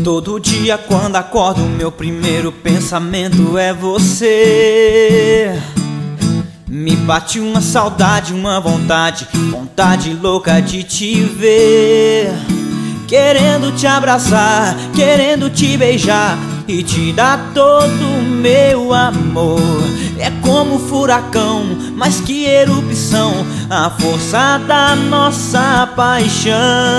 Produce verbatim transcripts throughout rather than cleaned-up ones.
Todo dia quando acordo, meu primeiro pensamento é você. Me bate uma saudade, uma vontade, vontade louca de te ver. Querendo te abraçar, querendo te beijar e te dar todo o meu amor. É como furacão, mais que erupção, a força da nossa paixão.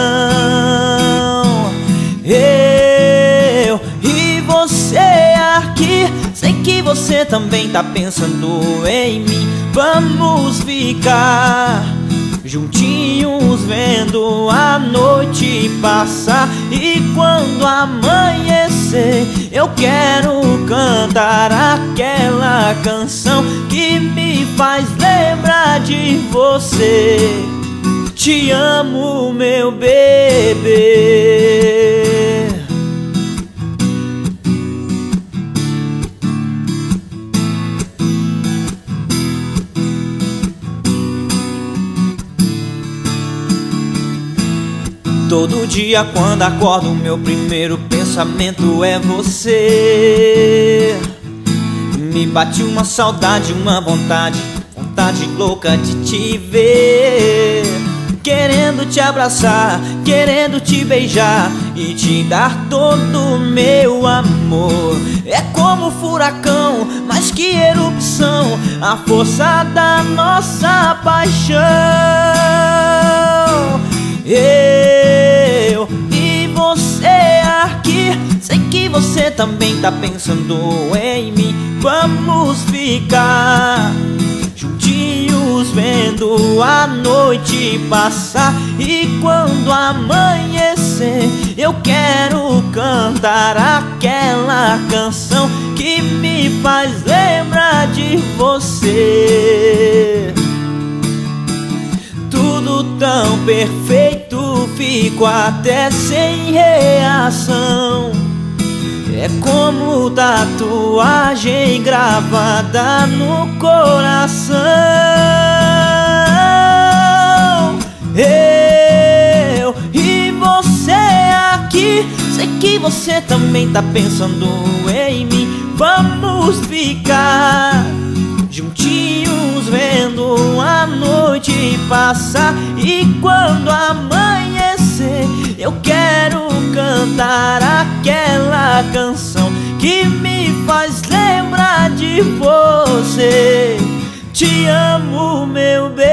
Eu e você aqui, sei que você também tá pensando em mim. Vamos ficar juntinhos vendo a noite passar, e quando amanhecer eu quero cantar aquela canção que me faz lembrar de você. Te amo, meu bebê. Todo dia quando acordo, meu primeiro pensamento é você. Me bate uma saudade, uma vontade, vontade louca de te ver. Querendo te abraçar, querendo te beijar e te dar todo o meu amor. É como furacão, mais que erupção, a força da nossa paixão. Eu e você aqui, sei que você também tá pensando em mim. Vamos ficar juntinhos vendo a noite passar, e quando amanhecer eu quero cantar aquela canção que me faz lembrar de você. Tudo tão perfeito, fico até sem reação. É como tatuagem gravada no coração. Eu e você aqui, sei que você também tá pensando em mim. Vamos ficar juntinhos vendo a noite passar, e quando amanhecer eu quero cantar aquela canção que me faz lembrar de você. Te amo, meu bem.